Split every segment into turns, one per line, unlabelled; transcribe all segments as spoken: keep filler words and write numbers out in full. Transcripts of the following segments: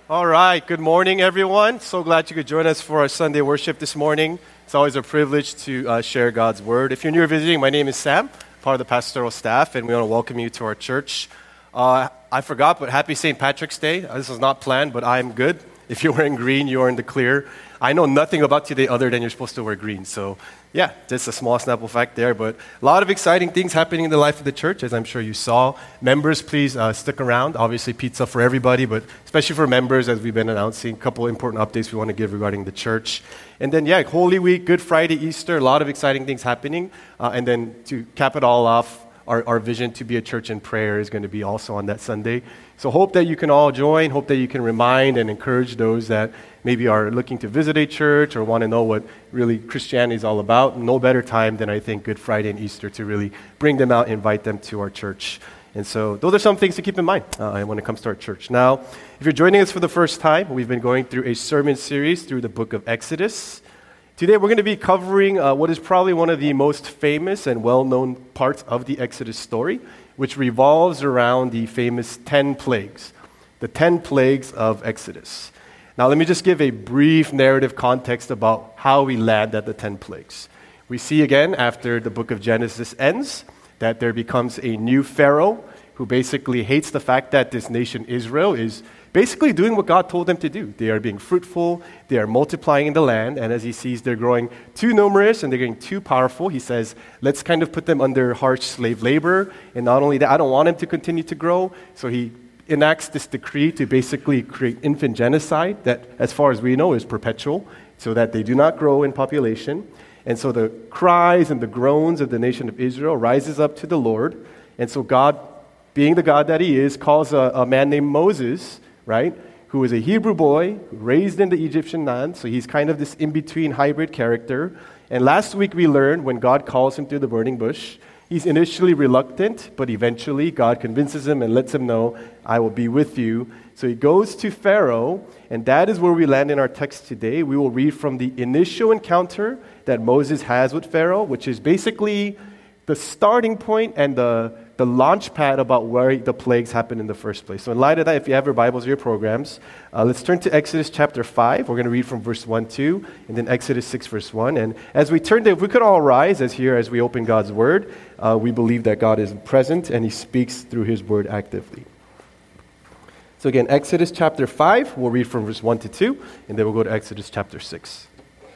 All right, good morning, everyone. So glad you could join us for our Sunday worship this morning. It's always a privilege to uh, share God's Word. If you're new or visiting, my name is Sam, part of the pastoral staff, and we want to welcome you to our church. Uh, I forgot, but happy Saint Patrick's Day. Uh, this was not planned, but I'm good. If you're wearing green, you're in the clear. I know nothing about today other than you're supposed to wear green. So, yeah, just a small Snapple fact there. But a lot of exciting things happening in the life of the church, as I'm sure you saw. Members, please uh, stick around. Obviously, pizza for everybody, but especially for members, as we've been announcing, a couple important updates we want to give regarding the church. And then, yeah, Holy Week, Good Friday, Easter, a lot of exciting things happening. Uh, and then to cap it all off, Our, our vision to be a church in prayer is going to be also on that Sunday. So hope that you can all join, hope that you can remind and encourage those that maybe are looking to visit a church or want to know what really Christianity is all about. No better time than I think Good Friday and Easter to really bring them out, invite them to our church. And so those are some things to keep in mind uh, when it comes to our church. Now, if you're joining us for the first time, we've been going through a sermon series through the book of Exodus. Today we're going to be covering uh, what is probably one of the most famous and well-known parts of the Exodus story, which revolves around the famous ten plagues, the ten plagues of Exodus. Now let me just give a brief narrative context about how we land at the ten plagues. We see again after the book of Genesis ends that there becomes a new Pharaoh who basically hates the fact that this nation Israel is basically doing what God told them to do. They are being fruitful, they are multiplying in the land, and as he sees they're growing too numerous and they're getting too powerful, he says, let's kind of put them under harsh slave labor. And not only that, I don't want them to continue to grow, so he enacts this decree to basically create infant genocide that, as far as we know, is perpetual, so that they do not grow in population. And so the cries and the groans of the nation of Israel rises up to the Lord, and so God, being the God that he is, calls a, a man named Moses, right, who is a Hebrew boy raised in the Egyptian land, so he's kind of this in-between hybrid character. And last week we learned when God calls him to the burning bush, he's initially reluctant, but eventually God convinces him and lets him know, I will be with you. So he goes to Pharaoh, and that is where we land in our text today. We will read from the initial encounter that Moses has with Pharaoh, which is basically the starting point and the the launch pad about where the plagues happened in the first place. So in light of that, if you have your Bibles or your programs, uh, let's turn to Exodus chapter five. We're going to read from verse one, two, and then Exodus six, verse one. And as we turn there, if we could all rise as here as we open God's Word, uh, we believe that God is present and he speaks through his Word actively. So again, Exodus chapter five, we'll read from verse one to two, and then we'll go to Exodus chapter six.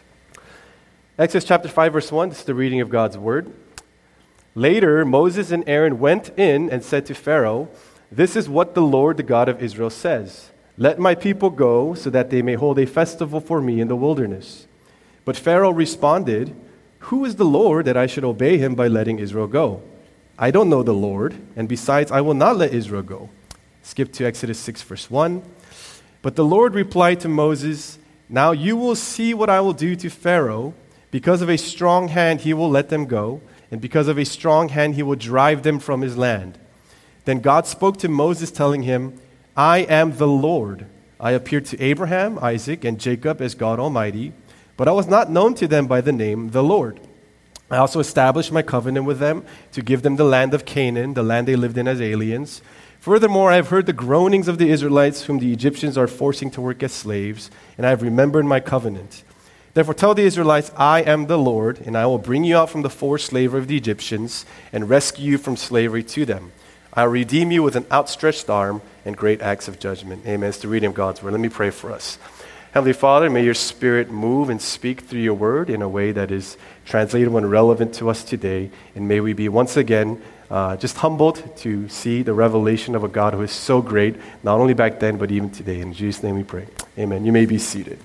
Exodus chapter five, verse one, this is the reading of God's Word. Later, Moses and Aaron went in and said to Pharaoh, this is what the Lord, the God of Israel, says. Let my people go so that they may hold a festival for me in the wilderness. But Pharaoh responded, who is the Lord that I should obey him by letting Israel go? I don't know the Lord, and besides, I will not let Israel go. Skip to Exodus six, verse one. But the Lord replied to Moses, now you will see what I will do to Pharaoh. Because of a strong hand he will let them go, and because of a strong hand he will drive them from his land. Then God spoke to Moses, telling him, I am the Lord. I appeared to Abraham, Isaac, and Jacob as God Almighty, but I was not known to them by the name the Lord. I also established my covenant with them to give them the land of Canaan, the land they lived in as aliens. Furthermore, I have heard the groanings of the Israelites whom the Egyptians are forcing to work as slaves, and I have remembered my covenant. Therefore tell the Israelites, I am the Lord, and I will bring you out from the forced slavery of the Egyptians and rescue you from slavery to them. I will redeem you with an outstretched arm and great acts of judgment. Amen. It's the reading of God's Word. Let me pray for us. Heavenly Father, may your Spirit move and speak through your Word in a way that is translatable and relevant to us today. And may we be once again uh, just humbled to see the revelation of a God who is so great, not only back then, but even today. In Jesus' name we pray. Amen. You may be seated.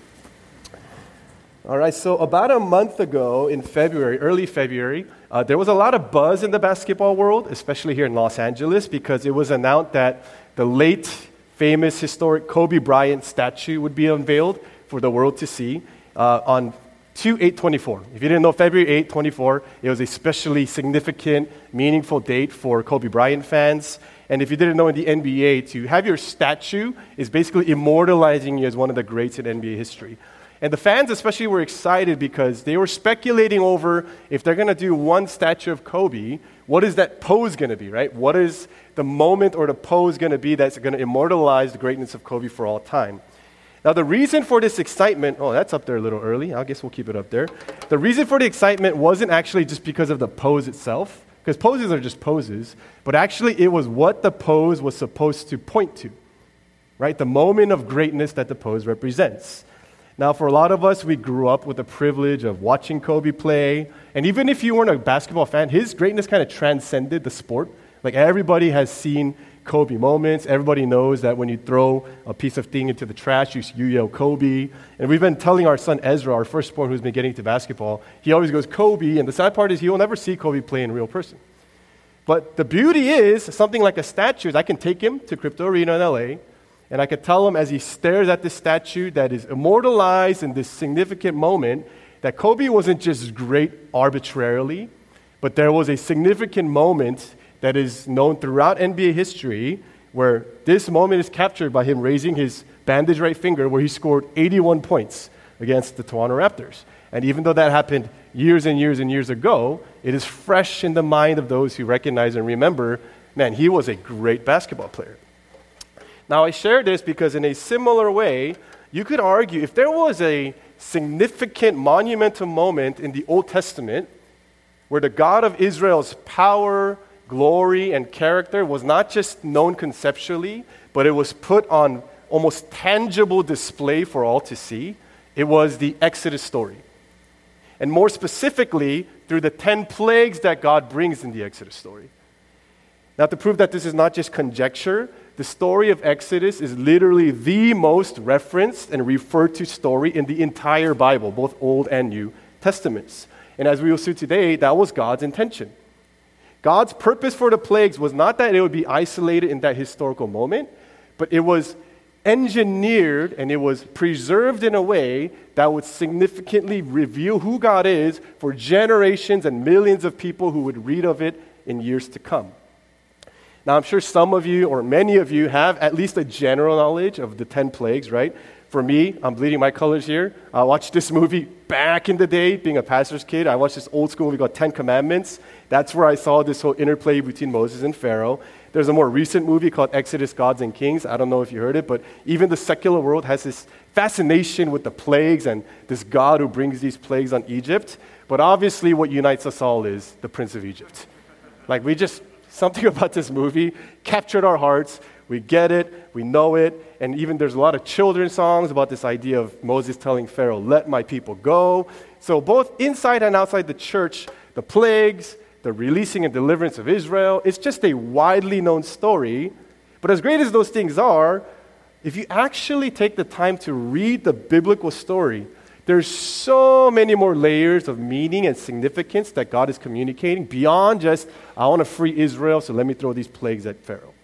All right, so about a month ago in February, early February, uh, there was a lot of buzz in the basketball world, especially here in Los Angeles, because it was announced that the late, famous, historic Kobe Bryant statue would be unveiled for the world to see uh, on two eight twenty-four. If you didn't know, February eighth, twenty-four, it was a especially significant, meaningful date for Kobe Bryant fans. And if you didn't know, in the N B A, to have your statue is basically immortalizing you as one of the greats in N B A history. And the fans especially were excited because they were speculating over if they're going to do one statue of Kobe, what is that pose going to be, right? What is the moment or the pose going to be that's going to immortalize the greatness of Kobe for all time? Now, the reason for this excitement, oh, that's up there a little early. I guess we'll keep it up there. The reason for the excitement wasn't actually just because of the pose itself, because poses are just poses, but actually it was what the pose was supposed to point to, right? The moment of greatness that the pose represents. Now, for a lot of us, we grew up with the privilege of watching Kobe play, and even if you weren't a basketball fan, his greatness kind of transcended the sport. Like, everybody has seen Kobe moments. Everybody knows that when you throw a piece of thing into the trash, you, you yell Kobe. And we've been telling our son Ezra, our firstborn who's been getting into basketball, he always goes Kobe, and the sad part is he will never see Kobe play in real person. But the beauty is, something like a statue, is I can take him to Crypto Arena in L A, and I could tell him as he stares at this statue that is immortalized in this significant moment that Kobe wasn't just great arbitrarily, but there was a significant moment that is known throughout N B A history where this moment is captured by him raising his bandaged right finger where he scored eighty-one points against the Toronto Raptors. And even though that happened years and years and years ago, it is fresh in the mind of those who recognize and remember, man, he was a great basketball player. Now, I share this because in a similar way, you could argue if there was a significant monumental moment in the Old Testament where the God of Israel's power, glory, and character was not just known conceptually, but it was put on almost tangible display for all to see, it was the Exodus story. And more specifically, through the ten plagues that God brings in the Exodus story. Now, to prove that this is not just conjecture, the story of Exodus is literally the most referenced and referred to story in the entire Bible, both Old and New Testaments. And as we will see today, that was God's intention. God's purpose for the plagues was not that it would be isolated in that historical moment, but it was engineered and it was preserved in a way that would significantly reveal who God is for generations and millions of people who would read of it in years to come. Now, I'm sure some of you or many of you have at least a general knowledge of the ten plagues, right? For me, I'm bleeding my colors here. I watched this movie back in the day, being a pastor's kid. I watched this old school movie called Ten Commandments. That's where I saw this whole interplay between Moses and Pharaoh. There's a more recent movie called Exodus, Gods and Kings. I don't know if you heard it, but even the secular world has this fascination with the plagues and this God who brings these plagues on Egypt. But obviously what unites us all is the Prince of Egypt. Like, we just, something about this movie captured our hearts. We get it, we know it, and even there's a lot of children's songs about this idea of Moses telling Pharaoh, let my people go. So both inside and outside the church, the plagues, the releasing and deliverance of Israel, it's just a widely known story. But as great as those things are, if you actually take the time to read the biblical story, there's so many more layers of meaning and significance that God is communicating beyond just, I want to free Israel, so let me throw these plagues at Pharaoh.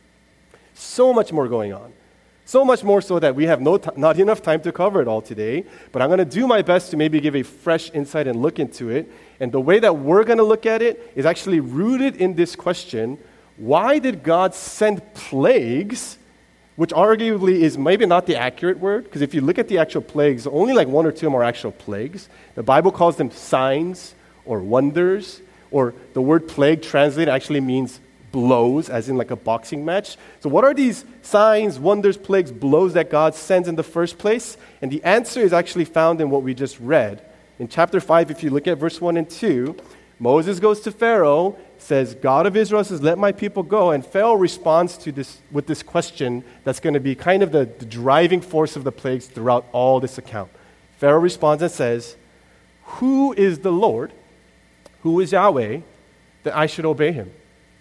So much more going on. So much more so that we have no t- not enough time to cover it all today. But I'm going to do my best to maybe give a fresh insight and look into it. And the way that we're going to look at it is actually rooted in this question, why did God send plagues, which arguably is maybe not the accurate word, because if you look at the actual plagues, only like one or two of them are actual plagues. The Bible calls them signs or wonders, or the word plague translated actually means blows, as in like a boxing match. So what are these signs, wonders, plagues, blows that God sends in the first place? And the answer is actually found in what we just read. In chapter five, if you look at verse one and two, Moses goes to Pharaoh, says, God of Israel says, let my people go. And Pharaoh responds to this with this question that's going to be kind of the, the driving force of the plagues throughout all this account. Pharaoh responds and says, who is the Lord, who is Yahweh, that I should obey him?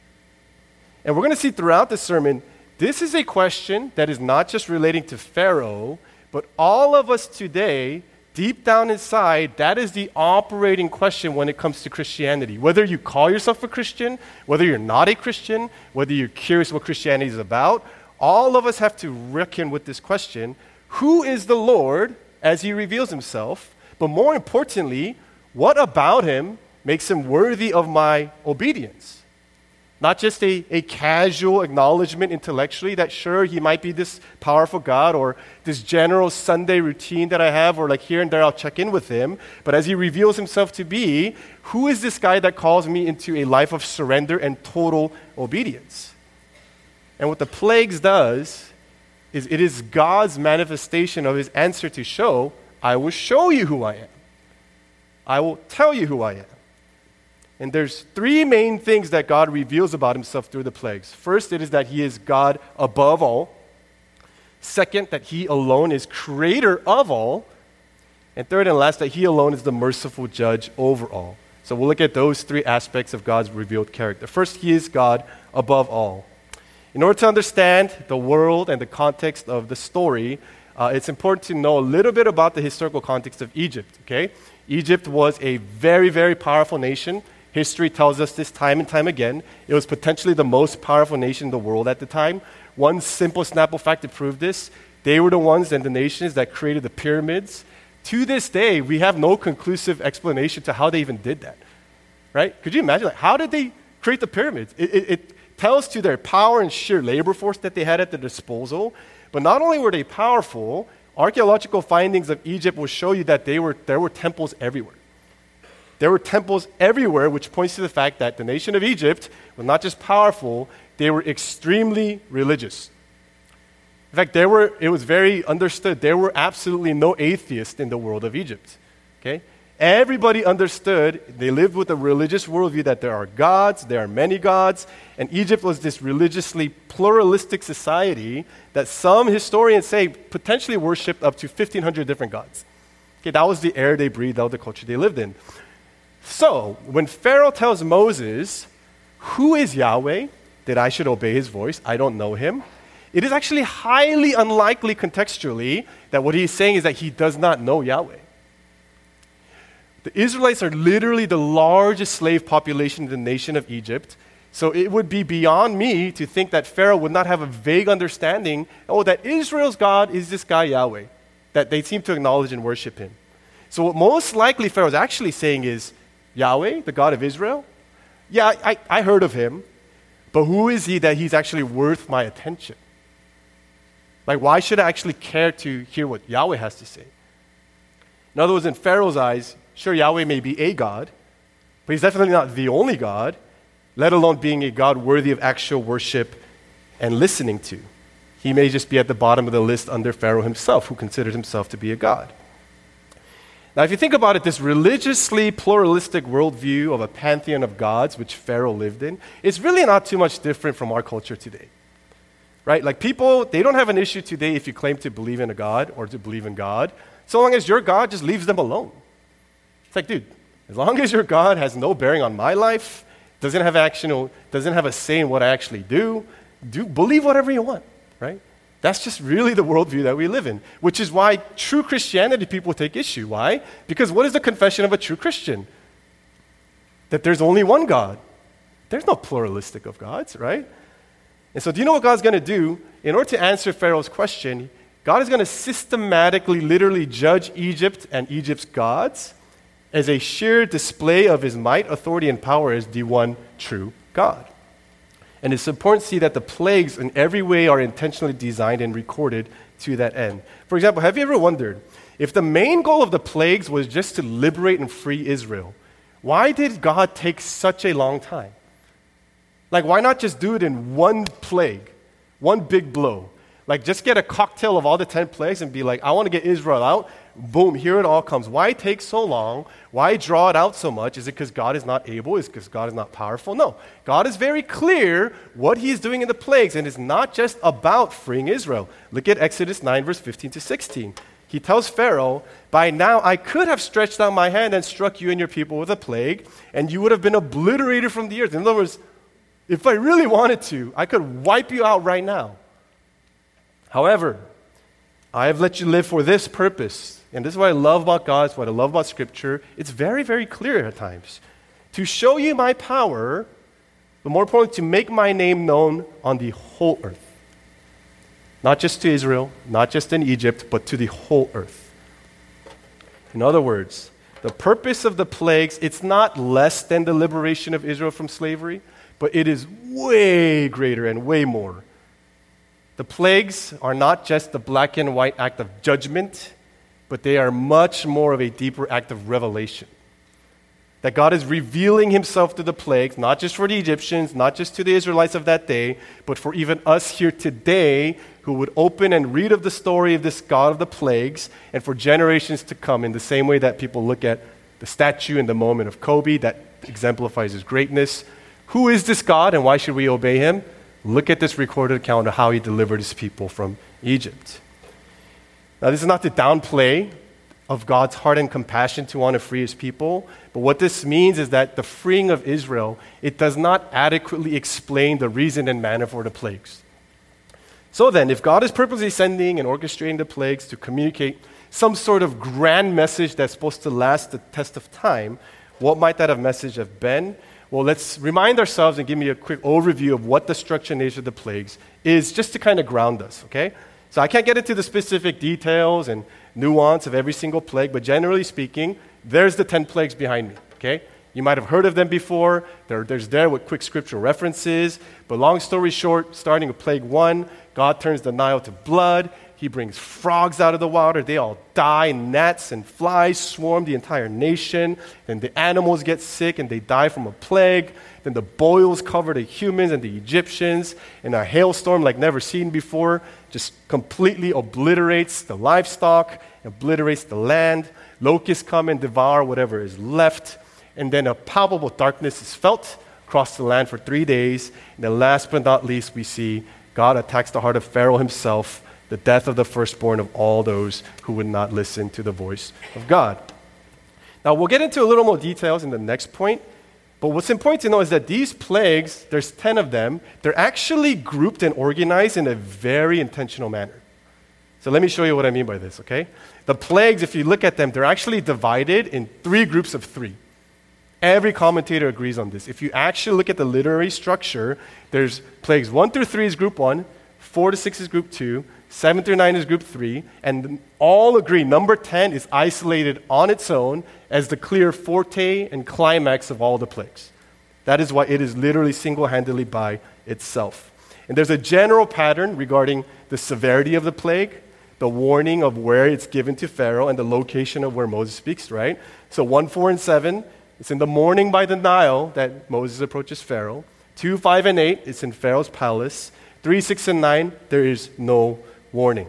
And we're going to see throughout the sermon, this is a question that is not just relating to Pharaoh, but all of us today, deep down inside, that is the operating question when it comes to Christianity. Whether you call yourself a Christian, whether you're not a Christian, whether you're curious what Christianity is about, all of us have to reckon with this question, who is the Lord as he reveals himself? But more importantly, what about him makes him worthy of my obedience? Not just a, a casual acknowledgement intellectually that sure, he might be this powerful God or this general Sunday routine that I have, or like here and there I'll check in with him. But as he reveals himself to be, who is this guy that calls me into a life of surrender and total obedience? And what the plagues does is it is God's manifestation of his answer to show, I will show you who I am. I will tell you who I am. And there's three main things that God reveals about himself through the plagues. First, it is that he is God above all. Second, that he alone is creator of all. And third and last, that he alone is the merciful judge over all. So we'll look at those three aspects of God's revealed character. First, he is God above all. In order to understand the world and the context of the story, uh, it's important to know a little bit about the historical context of Egypt, okay? Egypt was a very, very powerful nation. History tells us this time and time again. It was potentially the most powerful nation in the world at the time. One simple Snapple fact to prove this, they were the ones and the nations that created the pyramids. To this day, we have no conclusive explanation to how they even did that, right? Could you imagine, like, how did they create the pyramids? It, it, it tells to their power and sheer labor force that they had at their disposal. But not only were they powerful, archaeological findings of Egypt will show you that they were, there were temples everywhere. There were temples everywhere, which points to the fact that the nation of Egypt was not just powerful, they were extremely religious. In fact, there were, it was very understood, there were absolutely no atheists in the world of Egypt. Okay? Everybody understood, they lived with a religious worldview that there are gods, there are many gods, and Egypt was this religiously pluralistic society that some historians say potentially worshipped up to fifteen hundred different gods. Okay, that was the air they breathed, that was the culture they lived in. So, when Pharaoh tells Moses, who is Yahweh, that I should obey his voice, I don't know him, it is actually highly unlikely contextually that what he's saying is that he does not know Yahweh. The Israelites are literally the largest slave population in the nation of Egypt, so it would be beyond me to think that Pharaoh would not have a vague understanding, oh, that Israel's God is this guy Yahweh, that they seem to acknowledge and worship him. So what most likely Pharaoh is actually saying is, Yahweh, the God of Israel? Yeah, I, I heard of him, but who is he that he's actually worth my attention? Like, why should I actually care to hear what Yahweh has to say? In other words, in Pharaoh's eyes, sure, Yahweh may be a God, but he's definitely not the only God, let alone being a God worthy of actual worship and listening to. He may just be at the bottom of the list under Pharaoh himself, who considered himself to be a God. Now, if you think about it, this religiously pluralistic worldview of a pantheon of gods, which Pharaoh lived in, is really not too much different from our culture today. Right? Like, people, they don't have an issue today if you claim to believe in a God or to believe in God, so long as your God just leaves them alone. It's like, dude, as long as your God has no bearing on my life, doesn't have action, doesn't have a say in what I actually do, do believe whatever you want, right? That's just really the worldview that we live in, which is why true Christianity people take issue. Why? Because what is the confession of a true Christian? That there's only one God. There's no pluralistic of gods, right? And so do you know what God's going to do? In order to answer Pharaoh's question, God is going to systematically, literally judge Egypt and Egypt's gods as a sheer display of his might, authority, and power as the one true God. And it's important to see that the plagues in every way are intentionally designed and recorded to that end. For example, have you ever wondered, if the main goal of the plagues was just to liberate and free Israel, why did God take such a long time? Like, why not just do it in one plague, one big blow? Like, just get a cocktail of all the ten plagues and be like, I want to get Israel out. Boom, here it all comes. Why take so long? Why draw it out so much? Is it because God is not able? Is it because God is not powerful? No. God is very clear what he is doing in the plagues, and it's not just about freeing Israel. Look at Exodus nine, verse fifteen to sixteen. He tells Pharaoh, by now I could have stretched out my hand and struck you and your people with a plague, and you would have been obliterated from the earth. In other words, if I really wanted to, I could wipe you out right now. However, I have let you live for this purpose. And this is what I love about God, it's what I love about Scripture. It's very, very clear at times. To show you my power, but more importantly, to make my name known on the whole earth. Not just to Israel, not just in Egypt, but to the whole earth. In other words, the purpose of the plagues, it's not less than the liberation of Israel from slavery. but it is way greater and way more. The plagues are not just the black and white act of judgment, but they are much more of a deeper act of revelation. That God is revealing himself through the plagues, not just for the Egyptians, not just to the Israelites of that day, but for even us here today who would open and read of the story of this God of the plagues, and for generations to come, in the same way that people look at the statue in the moment of Kobe that exemplifies his greatness. Who is this God and why should we obey him? Look at this recorded account of how he delivered his people from Egypt. Now, this is not to downplay of God's heart and compassion to want to free his people, but what this means is that the freeing of Israel, it does not adequately explain the reason and manner for the plagues. So then, if God is purposely sending and orchestrating the plagues to communicate some sort of grand message that's supposed to last the test of time, what might that have message have been? Well, let's remind ourselves and give me a quick overview of what the structure and nature of the plagues is, just to kind of ground us, okay? So I can't get into the specific details and nuance of every single plague, but generally speaking, there's the ten plagues behind me, okay? You might have heard of them before. They're, there's there with quick scriptural references. But long story short, starting with plague one, God turns the Nile to blood. He brings frogs out of the water. They all die. Gnats and flies swarm the entire nation. Then the animals get sick and they die from a plague. Then the boils cover the humans and the Egyptians. And a hailstorm like never seen before just completely obliterates the livestock, obliterates the land. Locusts come and devour whatever is left. And then a palpable darkness is felt across the land for three days. And then last but not least, we see God attacks the heart of Pharaoh himself, the death of the firstborn of all those who would not listen to the voice of God. Now, we'll get into a little more details in the next point, but what's important to know is that these plagues, there's ten of them, they're actually grouped and organized in a very intentional manner. So let me show you what I mean by this, okay? The plagues, if you look at them, they're actually divided in three groups of three. Every commentator agrees on this. If you actually look at the literary structure, there's plagues one through three is group one, four to six is group two, seven through nine is group three, and all agree number ten is isolated on its own as the clear forte and climax of all the plagues. That is why it is literally single-handedly by itself. And there's a general pattern regarding the severity of the plague, the warning of where it's given to Pharaoh, and the location of where Moses speaks, right? So one, four, and seven, it's in the morning by the Nile that Moses approaches Pharaoh. two, five, and eight, it's in Pharaoh's palace. three, six, and nine, there is no warning.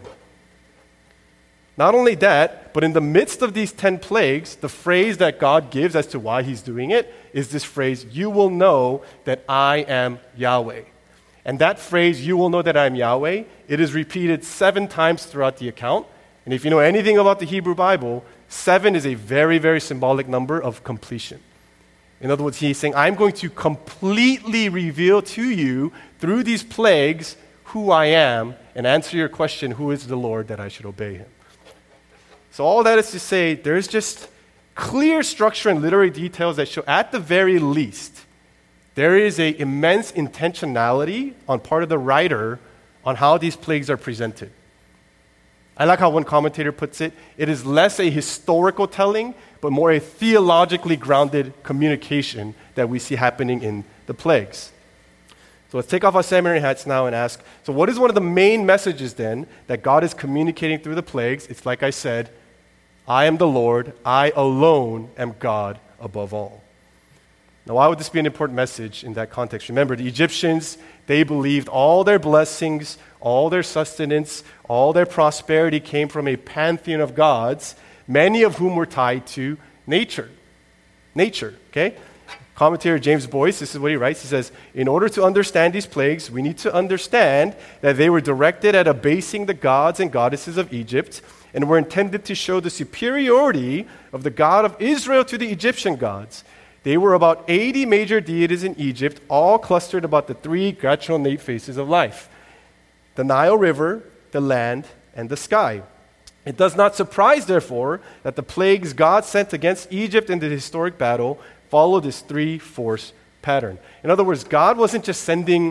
Not only that, but in the midst of these ten plagues, the phrase that God gives as to why he's doing it is this phrase, "You will know that I am Yahweh." And that phrase, "You will know that I am Yahweh," it is repeated seven times throughout the account. And if you know anything about the Hebrew Bible, seven is a very, very symbolic number of completion. In other words, he's saying, I'm going to completely reveal to you through these plagues who I am and answer your question, who is the Lord that I should obey him? So all that is to say, there's just clear structure and literary details that show, at the very least, there is an immense intentionality on part of the writer on how these plagues are presented. I like how one commentator puts it, it is less a historical telling, but more a theologically grounded communication that we see happening in the plagues. So let's take off our seminary hats now and ask, so what is one of the main messages then that God is communicating through the plagues? It's like I said, I am the Lord, I alone am God above all. Now, why would this be an important message in that context? Remember, the Egyptians, they believed all their blessings, all their sustenance, all their prosperity came from a pantheon of gods, many of whom were tied to nature. Nature, okay? Commentator James Boyce, this is what he writes. He says, in order to understand these plagues, we need to understand that they were directed at abasing the gods and goddesses of Egypt and were intended to show the superiority of the God of Israel to the Egyptian gods. They were about eighty major deities in Egypt, all clustered about the three gradual innate faces of life: the Nile River, the land, and the sky. It does not surprise, therefore, that the plagues God sent against Egypt in the historic battle follow this three-force pattern. In other words, God wasn't just sending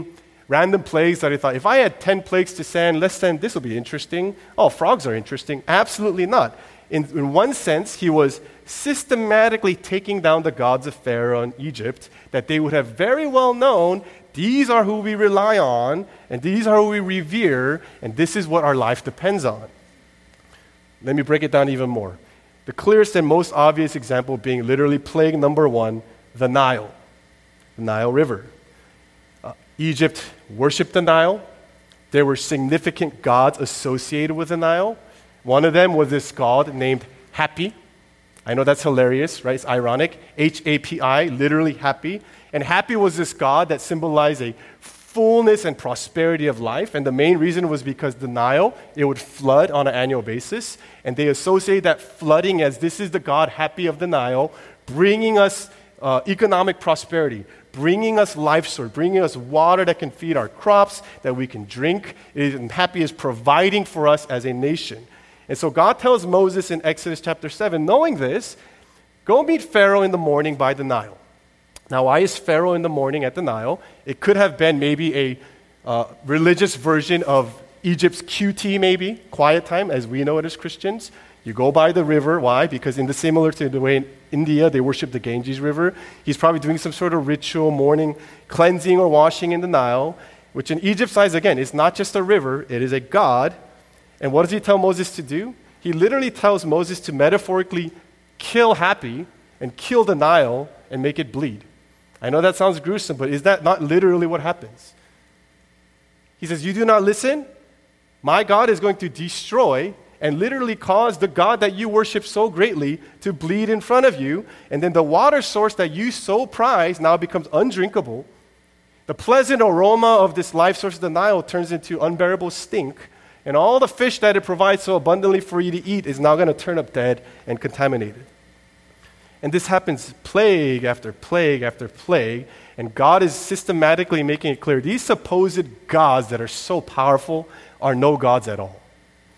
random plagues that he thought, if I had ten plagues to send, let's send, this will be interesting. Oh, frogs are interesting. Absolutely not. In, in one sense, he was systematically taking down the gods of Pharaoh and Egypt that they would have very well known, these are who we rely on, and these are who we revere, and this is what our life depends on. Let me break it down even more. The clearest and most obvious example being literally plague number one, the Nile, the Nile River. Uh, Egypt worshipped the Nile. There were significant gods associated with the Nile. One of them was this god named Happy. I know that's hilarious, right? It's ironic. H A P I, literally happy. And Happy was this god that symbolized a fullness and prosperity of life. And the main reason was because the Nile, it would flood on an annual basis. And they associate that flooding as this is the god Happy of the Nile, bringing us uh, economic prosperity, bringing us life source, bringing us water that can feed our crops, that we can drink. And Happy is providing for us as a nation. And so God tells Moses in Exodus chapter seven, knowing this, go meet Pharaoh in the morning by the Nile. Now, why is Pharaoh in the morning at the Nile? It could have been maybe a uh, religious version of Egypt's Q T, maybe, quiet time, as we know it as Christians. You go by the river. Why? Because in the similar to the way in India they worship the Ganges River, he's probably doing some sort of ritual, morning cleansing or washing in the Nile, which in Egypt's eyes, again, is not just a river, it is a god. And what does he tell Moses to do? He literally tells Moses to metaphorically kill Happy and kill the Nile and make it bleed. I know that sounds gruesome, but is that not literally what happens? He says, you do not listen? My God is going to destroy and literally cause the God that you worship so greatly to bleed in front of you, and then the water source that you so prize now becomes undrinkable. The pleasant aroma of this life source of the Nile turns into unbearable stink, and all the fish that it provides so abundantly for you to eat is now going to turn up dead and contaminated. And this happens plague after plague after plague, and God is systematically making it clear these supposed gods that are so powerful are no gods at all.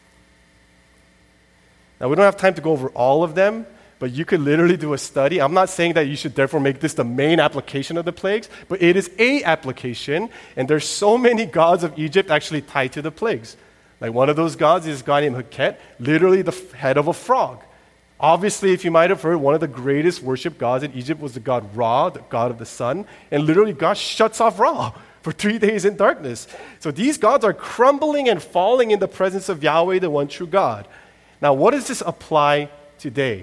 Now, we don't have time to go over all of them, but you could literally do a study. I'm not saying that you should therefore make this the main application of the plagues, but it is a application, and there's so many gods of Egypt actually tied to the plagues. Like one of those gods is a god named Heket, literally the head of a frog. Obviously, if you might have heard, one of the greatest worship gods in Egypt was the god Ra, the god of the sun, and literally God shuts off Ra for three days in darkness. So these gods are crumbling and falling in the presence of Yahweh, the one true God. Now, what does this apply today?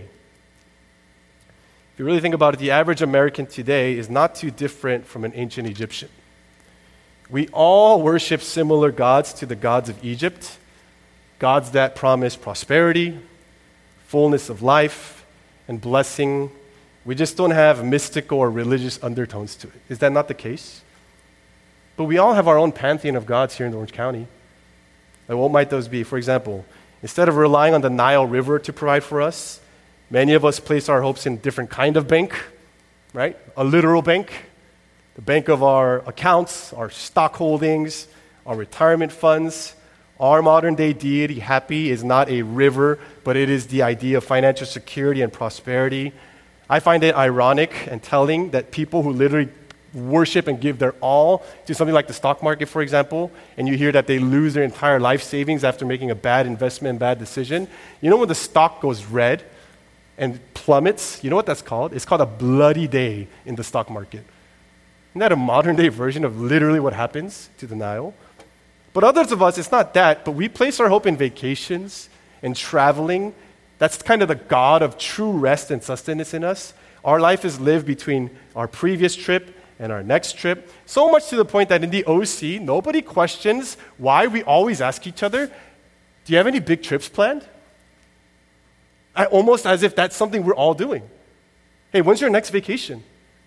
If you really think about it, the average American today is not too different from an ancient Egyptian. We all worship similar gods to the gods of Egypt, gods that promise prosperity, fullness of life, and blessing. We just don't have mystical or religious undertones to it. Is that not the case? But we all have our own pantheon of gods here in Orange County. Like what might those be? For example, instead of relying on the Nile River to provide for us, many of us place our hopes in a different kind of bank, right? A literal bank. The bank of our accounts, our stock holdings, our retirement funds. Our modern-day deity, Happy, is not a river, but it is the idea of financial security and prosperity. I find it ironic and telling that people who literally worship and give their all to something like the stock market, for example, and you hear that they lose their entire life savings after making a bad investment and bad decision. You know when the stock goes red and plummets, you know what that's called? It's called a bloody day in the stock market. Isn't that a modern-day version of literally what happens to the Nile? But others of us, it's not that, but we place our hope in vacations and traveling. That's kind of the God of true rest and sustenance in us. Our life is lived between our previous trip and our next trip, so much to the point that in the O C, nobody questions why we always ask each other, do you have any big trips planned? I, almost as if that's something we're all doing. Hey, when's your next vacation?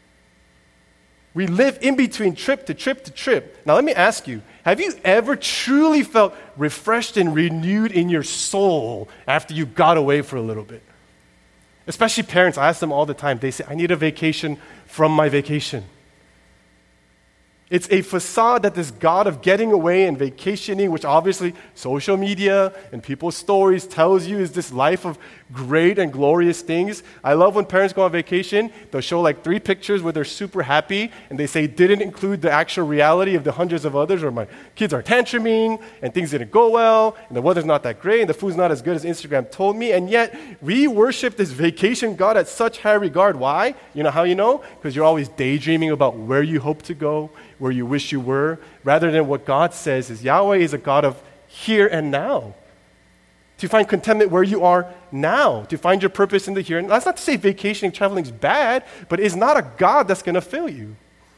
We live in between trip to trip to trip. Now let me ask you, have you ever truly felt refreshed and renewed in your soul after you got away for a little bit? Especially parents, I ask them all the time. They say, I need a vacation from my vacation. It's a facade that this God of getting away and vacationing, which obviously social media and people's stories tells you is this life of great and glorious things. I love when parents go on vacation, they'll show like three pictures where they're super happy and they say didn't include the actual reality of the hundreds of others, or my kids are tantruming and things didn't go well and the weather's not that great and the food's not as good as Instagram told me. And yet we worship this vacation God at such high regard. Why? You know how you know? Because you're always daydreaming about where you hope to go, where you wish you were, rather than what God says is Yahweh is a God of here and now. To find contentment where you are now, to find your purpose in the here. And that's not to say vacationing, traveling is bad, but it's not a God that's going to fill you.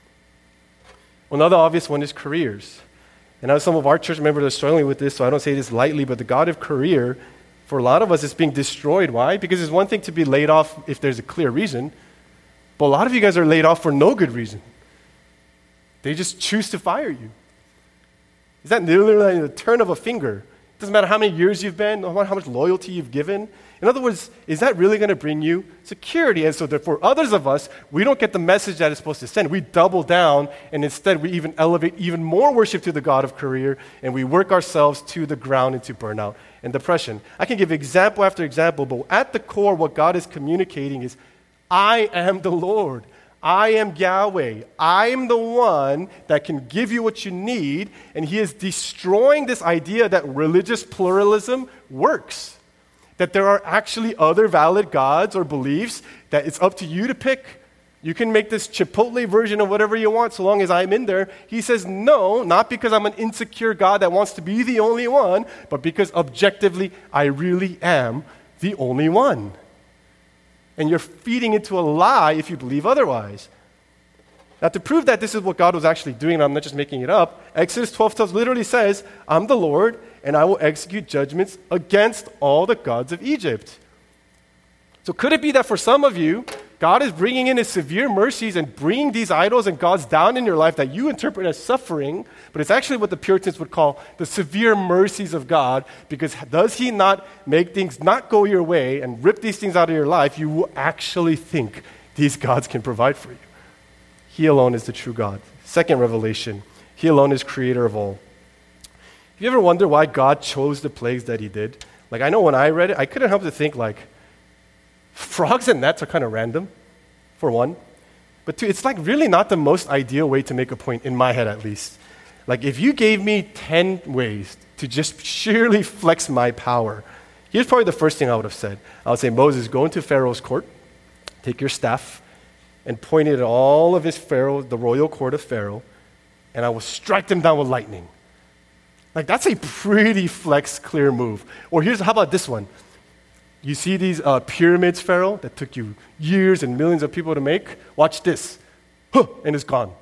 Well, another obvious one is careers. And now some of our church members are struggling with this, so I don't say this lightly, but the God of career, for a lot of us, is being destroyed. Why? Because it's one thing to be laid off if there's a clear reason, but a lot of you guys are laid off for no good reason. They just choose to fire you. Is that literally the turn of a finger? It doesn't matter how many years you've been, no matter how much loyalty you've given. In other words, is that really going to bring you security? And so that for others of us, we don't get the message that it's supposed to send. We double down, and instead we even elevate even more worship to the God of career, and we work ourselves to the ground into burnout and depression. I can give example after example, but at the core, what God is communicating is, I am the Lord. I am Yahweh. I am the one that can give you what you need, and He is destroying this idea that religious pluralism works, that there are actually other valid gods or beliefs that it's up to you to pick. You can make this Chipotle version of whatever you want so long as I'm in there. He says no, not because I'm an insecure God that wants to be the only one, but because objectively I really am the only one. And you're feeding into a lie if you believe otherwise. Now, to prove that this is what God was actually doing, and I'm not just making it up, Exodus twelve twelve literally says, I'm the Lord, and I will execute judgments against all the gods of Egypt. So could it be that for some of you, God is bringing in His severe mercies and bringing these idols and gods down in your life that you interpret as suffering, but it's actually what the Puritans would call the severe mercies of God, because does He not make things not go your way and rip these things out of your life, you will actually think these gods can provide for you. He alone is the true God. Second revelation, He alone is creator of all. Have you ever wondered why God chose the plagues that He did? Like, I know when I read it, I couldn't help to think, like, frogs and gnats are kind of random, for one. But two, it's like really not the most ideal way to make a point, in my head at least. Like, if you gave me ten ways to just sheerly flex my power, here's probably the first thing I would have said. I would say, Moses, go into Pharaoh's court, take your staff, and point it at all of his Pharaoh, the royal court of Pharaoh, and I will strike them down with lightning. Like, that's a pretty flex, clear move. Or here's, how about this one? You see these uh, pyramids, Pharaoh, that took you years and millions of people to make? Watch this. Huh, and it's gone.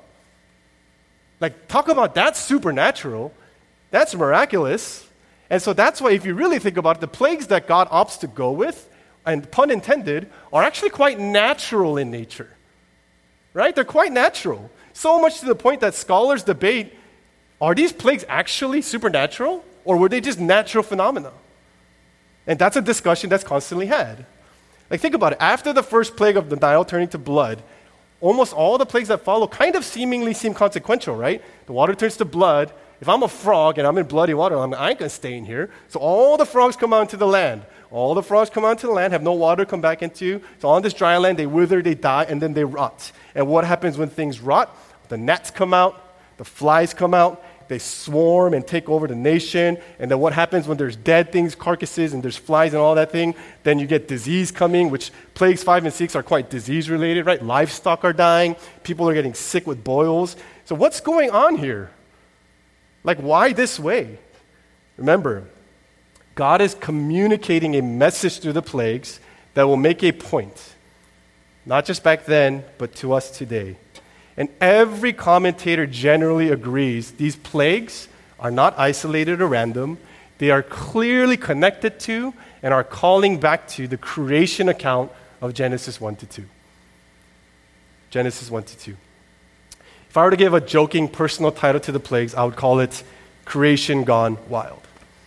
Like, talk about that's supernatural. That's miraculous. And so that's why, if you really think about it, the plagues that God opts to go with, and pun intended, are actually quite natural in nature. Right? They're quite natural. So much to the point that scholars debate, are these plagues actually supernatural? Or were they just natural phenomena? And that's a discussion that's constantly had. Like, think about it. After the first plague of the Nile turning to blood, almost all the plagues that follow kind of seemingly seem consequential, right? The water turns to blood. If I'm a frog and I'm in bloody water, I'm, I ain't going to stay in here. So all the frogs come out into the land. All the frogs come out into the land, have no water to come back into. So on this dry land, they wither, they die, and then they rot. And what happens when things rot? The gnats come out, the flies come out, they swarm and take over the nation. And then what happens when there's dead things, carcasses, and there's flies and all that thing? Then you get disease coming, which plagues five and six are quite disease-related, right? Livestock are dying. People are getting sick with boils. So what's going on here? Like, why this way? Remember, God is communicating a message through the plagues that will make a point. Not just back then, but to us today. And every commentator generally agrees these plagues are not isolated or random. They are clearly connected to and are calling back to the creation account of Genesis one to two. Genesis one to two. If I were to give a joking personal title to the plagues, I would call it Creation Gone Wild.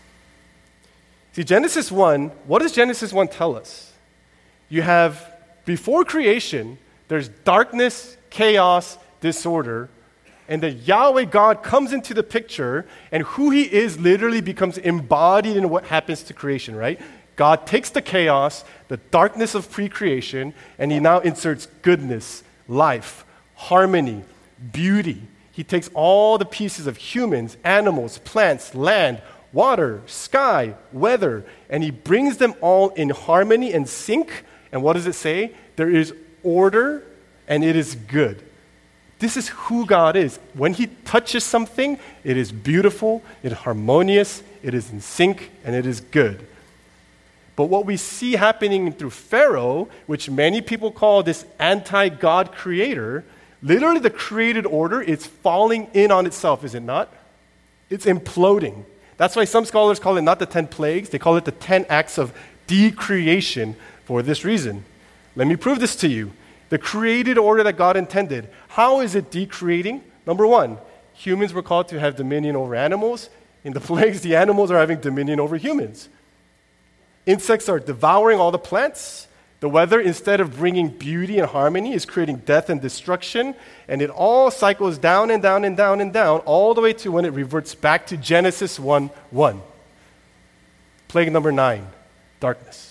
See, Genesis one, what does Genesis one tell us? You have, before creation, there's darkness, chaos, disorder, And then Yahweh God comes into the picture, and who he is literally becomes embodied in what happens to creation, right? God takes the chaos, the darkness of pre-creation, and he now inserts goodness, life, harmony, beauty. He takes all the pieces of humans, animals, plants, land, water, sky, weather, and he brings them all in harmony and sync. And what does it say? There is order, and it is good. This is who God is. When he touches something, it is beautiful, it is harmonious, it is in sync, and it is good. But what we see happening through Pharaoh, which many people call this anti-God creator, literally the created order is falling in on itself, is it not? It's imploding. That's why some scholars call it not the ten plagues, they call it the ten acts of decreation for this reason. Let me prove this to you. The created order that God intended, how is it decreating? Number one, humans were called to have dominion over animals. In the plagues, the animals are having dominion over humans. Insects are devouring all the plants. The weather, instead of bringing beauty and harmony, is creating death and destruction. And it all cycles down and down and down and down, all the way to when it reverts back to Genesis one one. Plague number nine, darkness.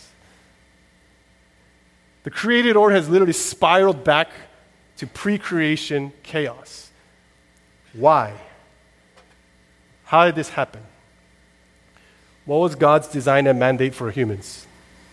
The created order has literally spiraled back to pre-creation chaos. Why? How did this happen? What was God's design and mandate for humans?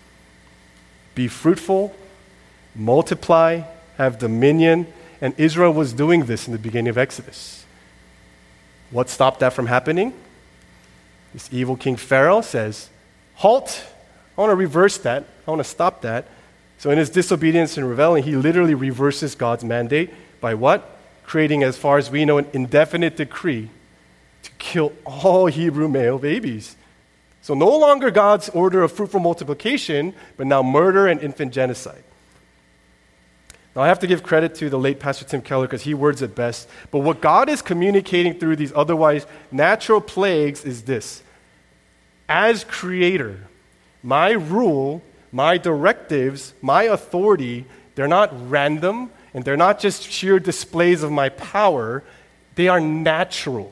Be fruitful, multiply, have dominion, and Israel was doing this in the beginning of Exodus. What stopped that from happening? This evil king Pharaoh says, halt, I want to reverse that, I want to stop that. So in his disobedience and rebellion, he literally reverses God's mandate by what? Creating, as far as we know, an indefinite decree to kill all Hebrew male babies. So no longer God's order of fruitful multiplication, but now murder and infant genocide. Now I have to give credit to the late Pastor Tim Keller because he words it best. But what God is communicating through these otherwise natural plagues is this. As creator, my rule, my directives, my authority, they're not random and they're not just sheer displays of my power. They are natural.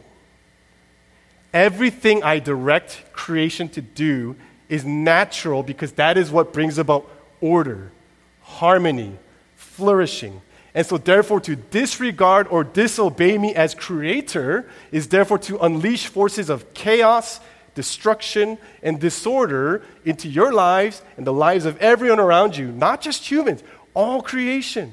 Everything I direct creation to do is natural because that is what brings about order, harmony, flourishing. And so therefore to disregard or disobey me as creator is therefore to unleash forces of chaos, destruction, and disorder into your lives and the lives of everyone around you, not just humans, all creation.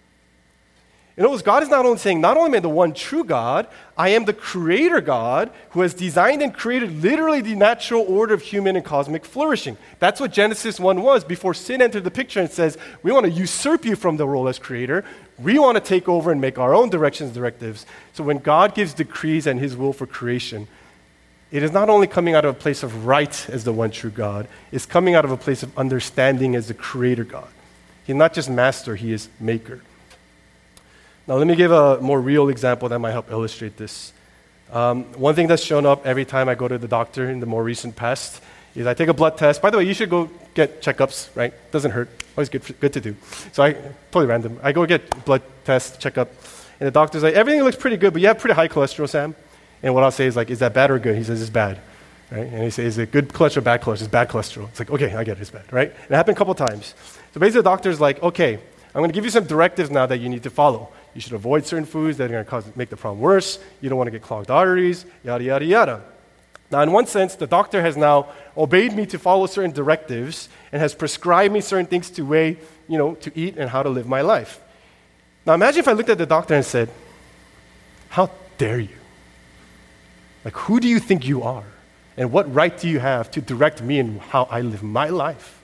In other words, God is not only saying, not only am I the one true God, I am the creator God who has designed and created literally the natural order of human and cosmic flourishing. That's what Genesis one was before sin entered the picture and says, we want to usurp you from the role as creator. We want to take over and make our own directions, directives. So when God gives decrees and his will for creation, it is not only coming out of a place of right as the one true God, it's coming out of a place of understanding as the creator God. He's not just master, he is maker. Now, let me give a more real example that might help illustrate this. Um, one thing that's shown up every time I go to the doctor in the more recent past is I take a blood test. By the way, you should go get checkups, right? Doesn't hurt. Always good, good to do. So I, totally random. I go get blood test, checkup, and the doctor's like, everything looks pretty good, but you have pretty high cholesterol, Sam. And what I'll say is like, is that bad or good? He says, it's bad, right? And he says, is it good cholesterol or bad cholesterol? It's bad cholesterol. It's like, okay, I get it, it's bad, right? And it happened a couple times. So basically the doctor's like, okay, I'm going to give you some directives now that you need to follow. You should avoid certain foods that are going to cause, make the problem worse. You don't want to get clogged arteries, yada, yada, yada. Now, in one sense, the doctor has now obeyed me to follow certain directives and has prescribed me certain things to weigh, you know, to eat and how to live my life. Now, imagine if I looked at the doctor and said, how dare you? Like, who do you think you are? And what right do you have to direct me in how I live my life?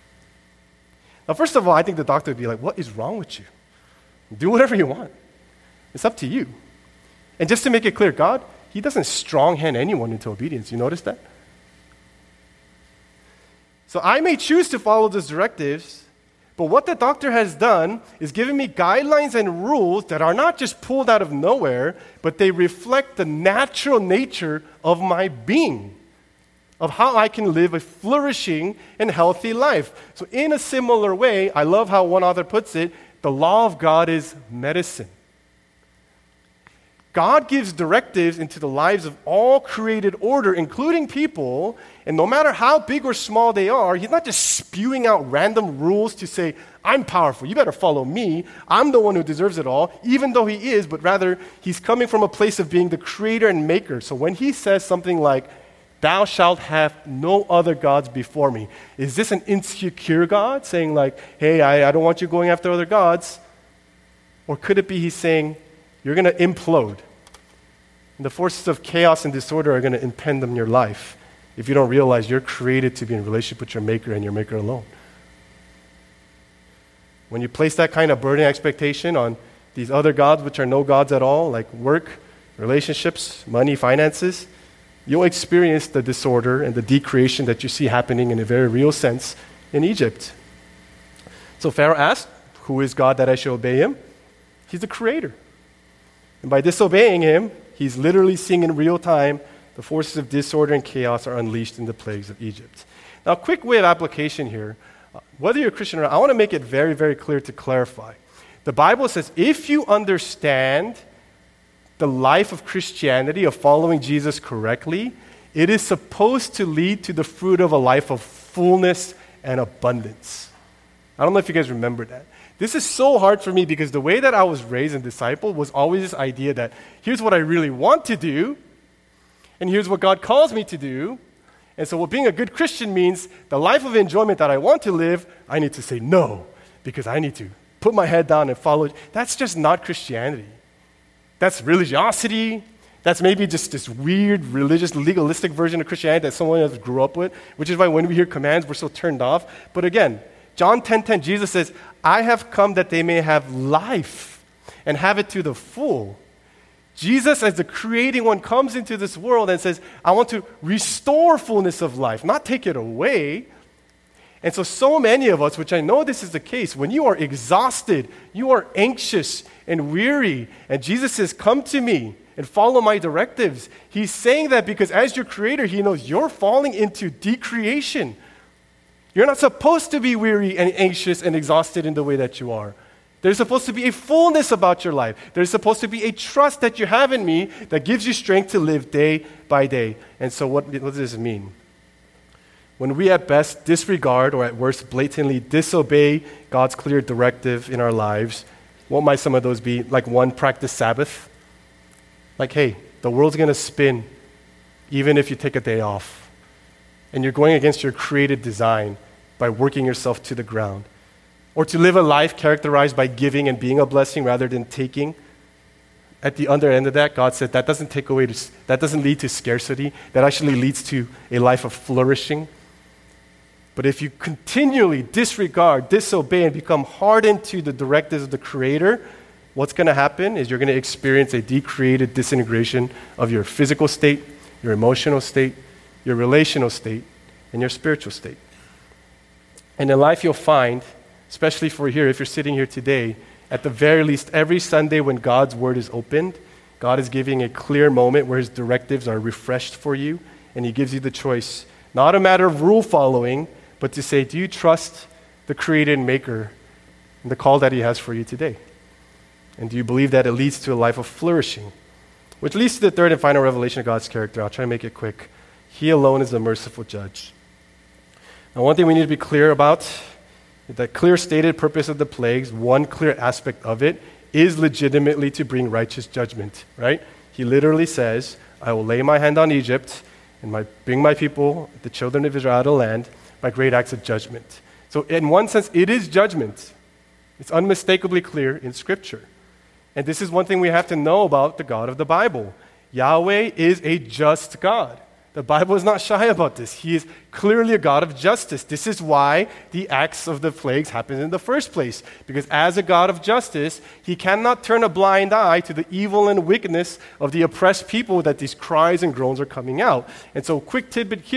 Now, first of all, I think the doctor would be like, what is wrong with you? Do whatever you want. It's up to you. And just to make it clear, God, he doesn't strong-hand anyone into obedience. You notice that? So I may choose to follow those directives, but what the doctor has done is given me guidelines and rules that are not just pulled out of nowhere, but they reflect the natural nature of my being, of how I can live a flourishing and healthy life. So in a similar way, I love how one author puts it, the law of God is medicine. God gives directives into the lives of all created order, including people, and no matter how big or small they are, he's not just spewing out random rules to say, I'm powerful, you better follow me, I'm the one who deserves it all, even though he is, but rather he's coming from a place of being the creator and maker. So when he says something like, thou shalt have no other gods before me, is this an insecure God saying like, hey, I, I don't want you going after other gods? Or could it be he's saying, you're going to implode. And the forces of chaos and disorder are going to impend on your life if you don't realize you're created to be in relationship with your Maker and your Maker alone. When you place that kind of burden expectation on these other gods, which are no gods at all, like work, relationships, money, finances, you'll experience the disorder and the decreation that you see happening in a very real sense in Egypt. So Pharaoh asked, who is God that I should obey him? He's the creator. And by disobeying him, he's literally seeing in real time the forces of disorder and chaos are unleashed in the plagues of Egypt. Now, a quick way of application here. Uh, whether you're a Christian or not, I want to make it very, very clear to clarify. The Bible says if you understand the life of Christianity, of following Jesus correctly, it is supposed to lead to the fruit of a life of fullness and abundance. I don't know if you guys remember that. This is so hard for me because the way that I was raised and discipled was always this idea that here's what I really want to do, and here's what God calls me to do. And so what being a good Christian means, the life of enjoyment that I want to live, I need to say no, because I need to put my head down and follow. That's just not Christianity. That's religiosity. That's maybe just this weird, religious, legalistic version of Christianity that someone else grew up with, which is why when we hear commands, we're so turned off. But again, John ten ten, Jesus says, I have come that they may have life and have it to the full. Jesus, as the creating one, comes into this world and says, I want to restore fullness of life, not take it away. And so, so many of us, which I know this is the case, when you are exhausted, you are anxious and weary, and Jesus says, come to me and follow my directives. He's saying that because as your creator, he knows you're falling into decreation. You're not supposed to be weary and anxious and exhausted in the way that you are. There's supposed to be a fullness about your life. There's supposed to be a trust that you have in me that gives you strength to live day by day. And so what, what does this mean? When we at best disregard or at worst blatantly disobey God's clear directive in our lives, what might some of those be? Like one, practice Sabbath. Like, hey, the world's going to spin even if you take a day off. And you're going against your created design by working yourself to the ground. Or to live a life characterized by giving and being a blessing rather than taking. At the other end of that, God said that doesn't take away, to, that doesn't lead to scarcity. That actually leads to a life of flourishing. But if you continually disregard, disobey, and become hardened to the directives of the Creator, what's going to happen is you're going to experience a decreated disintegration of your physical state, your emotional state, your relational state, and your spiritual state. And in life you'll find, especially for here, if you're sitting here today, at the very least, every Sunday when God's Word is opened, God is giving a clear moment where His directives are refreshed for you, and He gives you the choice, not a matter of rule following, but to say, do you trust the created Maker and the call that He has for you today? And do you believe that it leads to a life of flourishing? Which leads to the third and final revelation of God's character. I'll try to make it quick. He alone is the merciful judge. Now, one thing we need to be clear about, the clear stated purpose of the plagues, one clear aspect of it, is legitimately to bring righteous judgment, right? He literally says, I will lay my hand on Egypt and my, bring my people, the children of Israel, out of the land by great acts of judgment. So in one sense, it is judgment. It's unmistakably clear in Scripture. And this is one thing we have to know about the God of the Bible. Yahweh is a just God. The Bible is not shy about this. He is clearly a God of justice. This is why the acts of the plagues happened in the first place. Because as a God of justice, He cannot turn a blind eye to the evil and wickedness of the oppressed people that these cries and groans are coming out. And so, quick tidbit here.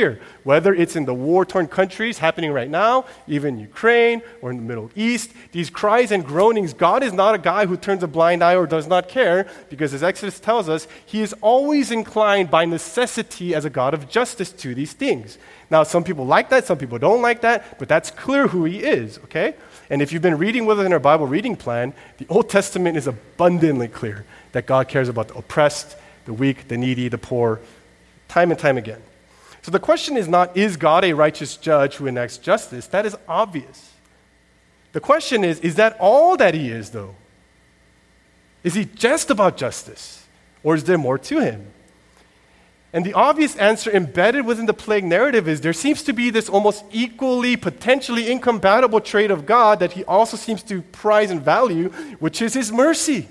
Whether it's in the war-torn countries happening right now, even Ukraine or in the Middle East, these cries and groanings, God is not a guy who turns a blind eye or does not care, because as Exodus tells us, he is always inclined by necessity as a God of justice to these things. Now, some people like that, some people don't like that, but that's clear who he is, okay? And if you've been reading with us in our Bible reading plan, the Old Testament is abundantly clear that God cares about the oppressed, the weak, the needy, the poor, time and time again. So the question is not, is God a righteous judge who enacts justice? That is obvious. The question is, is that all that he is, though? Is he just about justice? Or is there more to him? And the obvious answer embedded within the plague narrative is there seems to be this almost equally, potentially incompatible trait of God that he also seems to prize and value, which is his mercy.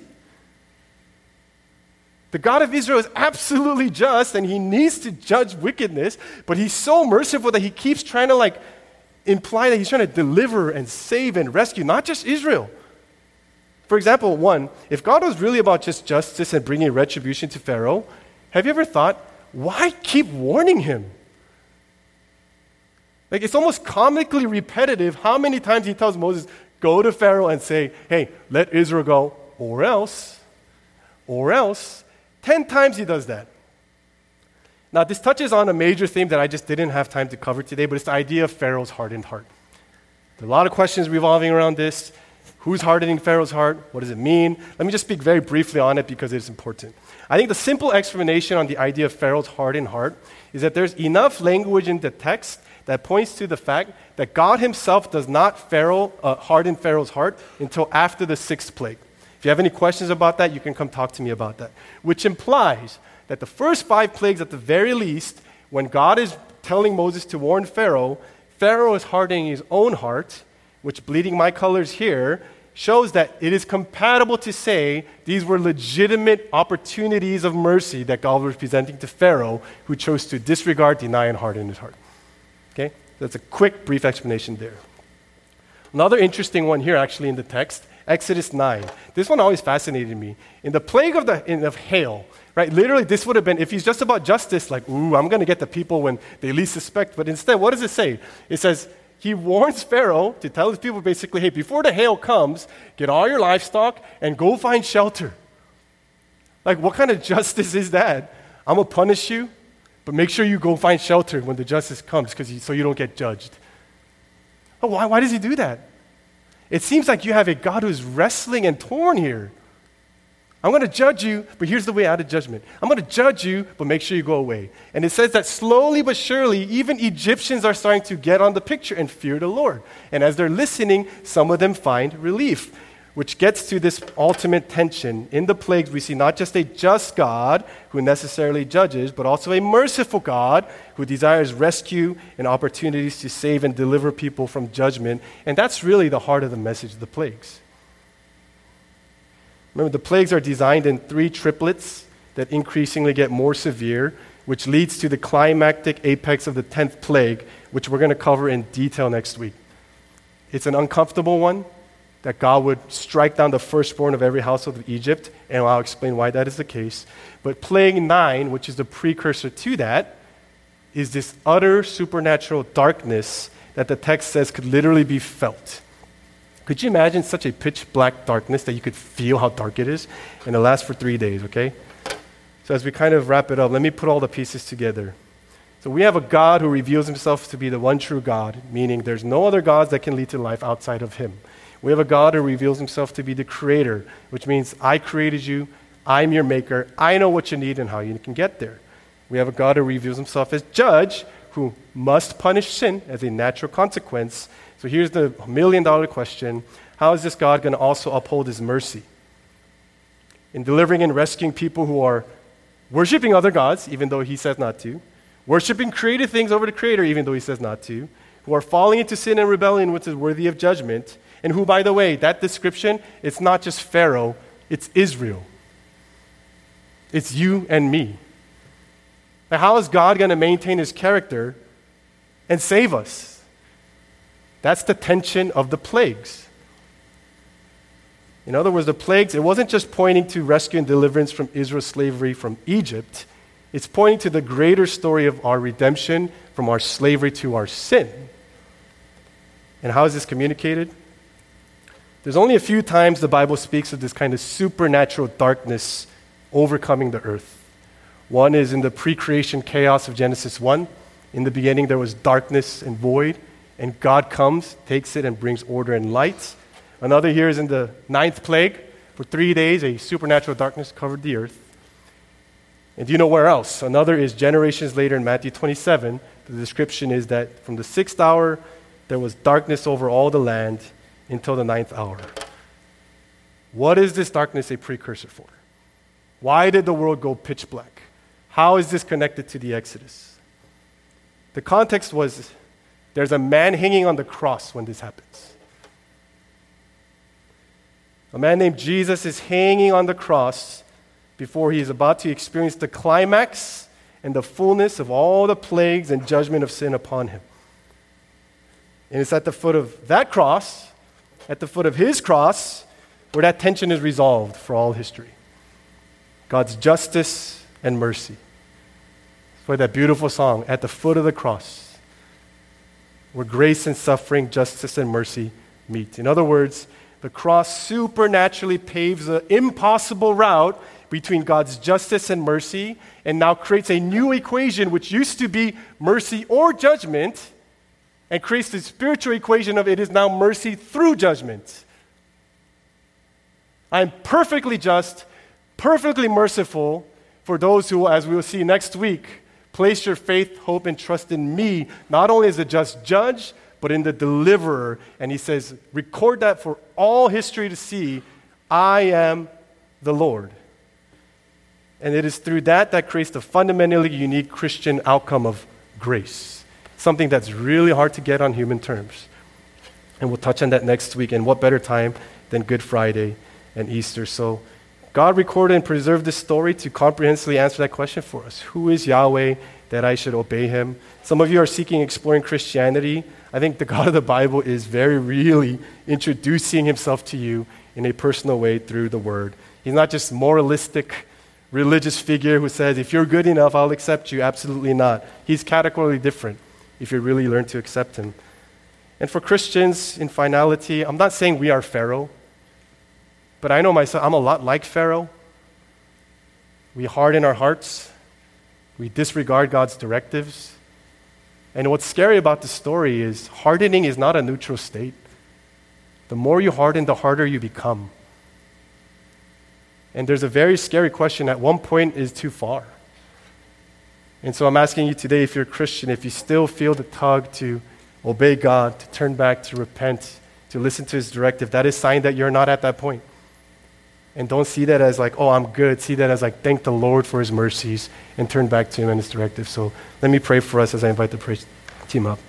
The God of Israel is absolutely just, and he needs to judge wickedness, but he's so merciful that he keeps trying to like imply that he's trying to deliver and save and rescue not just Israel. For example, one, if God was really about just justice and bringing retribution to Pharaoh, have you ever thought, why keep warning him? Like, it's almost comically repetitive how many times he tells Moses, go to Pharaoh and say, hey, let Israel go, or else, or else. Ten times he does that. Now, this touches on a major theme that I just didn't have time to cover today, but it's the idea of Pharaoh's hardened heart. There are a lot of questions revolving around this. Who's hardening Pharaoh's heart? What does it mean? Let me just speak very briefly on it because it's important. I think the simple explanation on the idea of Pharaoh's hardened heart is that there's enough language in the text that points to the fact that God himself does not Pharaoh, uh, harden Pharaoh's heart until after the sixth plague. If you have any questions about that, you can come talk to me about that. Which implies that the first five plagues, at the very least, when God is telling Moses to warn Pharaoh, Pharaoh is hardening his own heart, which, bleeding my colors here, shows that it is compatible to say these were legitimate opportunities of mercy that God was presenting to Pharaoh, who chose to disregard, deny, and harden his heart. Okay? That's a quick, brief explanation there. Another interesting one here, actually, in the text, Exodus nine. This one always fascinated me. In the plague of the in, of hail, right? Literally, this would have been, if he's just about justice, like, ooh, I'm going to get the people when they least suspect. But instead, what does it say? It says, he warns Pharaoh to tell his people basically, hey, before the hail comes, get all your livestock and go find shelter. Like, what kind of justice is that? I'm going to punish you, but make sure you go find shelter when the justice comes, because so you don't get judged. Oh, why, why does he do that? It seems like you have a God who's wrestling and torn here. I'm going to judge you, but here's the way out of judgment. I'm going to judge you, but make sure you go away. And it says that slowly but surely, even Egyptians are starting to get on the picture and fear the Lord. And as they're listening, some of them find relief, which gets to this ultimate tension. In the plagues, we see not just a just God who necessarily judges, but also a merciful God who desires rescue and opportunities to save and deliver people from judgment. And that's really the heart of the message of the plagues. Remember, the plagues are designed in three triplets that increasingly get more severe, which leads to the climactic apex of the tenth plague, which we're going to cover in detail next week. It's an uncomfortable one, that God would strike down the firstborn of every household of Egypt, and I'll explain why that is the case. But plague nine, which is the precursor to that, is this utter supernatural darkness that the text says could literally be felt. Could you imagine such a pitch black darkness that you could feel how dark it is? And it lasts for three days, okay? So as we kind of wrap it up, let me put all the pieces together. So we have a God who reveals himself to be the one true God, meaning there's no other gods that can lead to life outside of him. We have a God who reveals himself to be the creator, which means I created you, I'm your maker, I know what you need and how you can get there. We have a God who reveals himself as judge, who must punish sin as a natural consequence. So here's the million dollar question. How is this God going to also uphold his mercy? In delivering and rescuing people who are worshiping other gods, even though he says not to, worshiping created things over the creator, even though he says not to, who are falling into sin and rebellion, which is worthy of judgment, and who, by the way, that description, it's not just Pharaoh, it's Israel. It's you and me. Now, how is God going to maintain his character and save us? That's the tension of the plagues. In other words, the plagues, it wasn't just pointing to rescue and deliverance from Israel's slavery from Egypt. It's pointing to the greater story of our redemption from our slavery to our sin. And how is this communicated? There's only a few times the Bible speaks of this kind of supernatural darkness overcoming the earth. One is in the pre-creation chaos of Genesis one. In the beginning there was darkness and void, and God comes, takes it, and brings order and light. Another here is in the ninth plague. For three days, a supernatural darkness covered the earth. And do you know where else? Another is generations later in Matthew twenty-seven. The description is that from the sixth hour, there was darkness over all the land until the ninth hour. What is this darkness a precursor for? Why did the world go pitch black? How is this connected to the Exodus? The context was there's a man hanging on the cross when this happens. A man named Jesus is hanging on the cross before he is about to experience the climax and the fullness of all the plagues and judgment of sin upon him. And it's at the foot of that cross, at the foot of his cross, where that tension is resolved for all history. God's justice and mercy. For that beautiful song, At the Foot of the Cross, where grace and suffering, justice and mercy meet. In other words, the cross supernaturally paves an impossible route between God's justice and mercy, and now creates a new equation which used to be mercy or judgment, and creates the spiritual equation of it is now mercy through judgment. I am perfectly just, perfectly merciful for those who, as we will see next week, place your faith, hope, and trust in me, not only as a just judge, but in the deliverer. And he says, record that for all history to see. I am the Lord. And it is through that that creates the fundamentally unique Christian outcome of grace. Something that's really hard to get on human terms. And we'll touch on that next week. And what better time than Good Friday and Easter? So God recorded and preserved this story to comprehensively answer that question for us. Who is Yahweh that I should obey him? Some of you are seeking exploring Christianity. I think the God of the Bible is very really introducing himself to you in a personal way through the Word. He's not just moralistic religious figure who says, if you're good enough, I'll accept you. Absolutely not. He's categorically different if you really learn to accept him. And for Christians, in finality, I'm not saying we are Pharaoh, but I know myself, I'm a lot like Pharaoh. We harden our hearts. We disregard God's directives. And what's scary about the story is hardening is not a neutral state. The more you harden, the harder you become. And there's a very scary question. At one point, is too far. And so I'm asking you today, if you're a Christian, if you still feel the tug to obey God, to turn back, to repent, to listen to his directive, that is a sign that you're not at that point. And don't see that as like, oh, I'm good. See that as like, thank the Lord for his mercies and turn back to him and his directive. So let me pray for us as I invite the praise team up.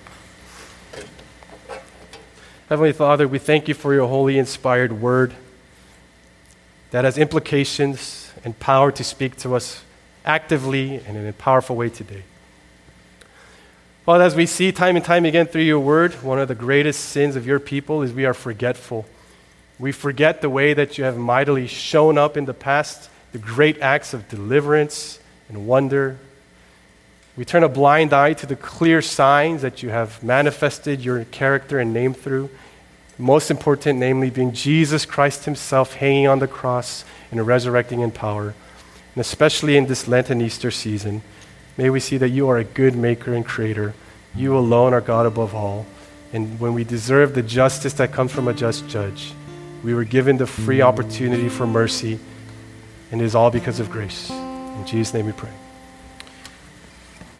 Heavenly Father, we thank you for your holy inspired word that has implications and power to speak to us actively and in a powerful way today. Father, as we see time and time again through your word, one of the greatest sins of your people is we are forgetful. We forget the way that you have mightily shown up in the past, the great acts of deliverance and wonder. We turn a blind eye to the clear signs that you have manifested your character and name through. Most important, namely, being Jesus Christ himself hanging on the cross and resurrecting in power. And especially in this Lent and Easter season, may we see that you are a good maker and creator. You alone are God above all. And when we deserve the justice that comes from a just judge, we were given the free opportunity for mercy, and it is all because of grace. In Jesus' name we pray.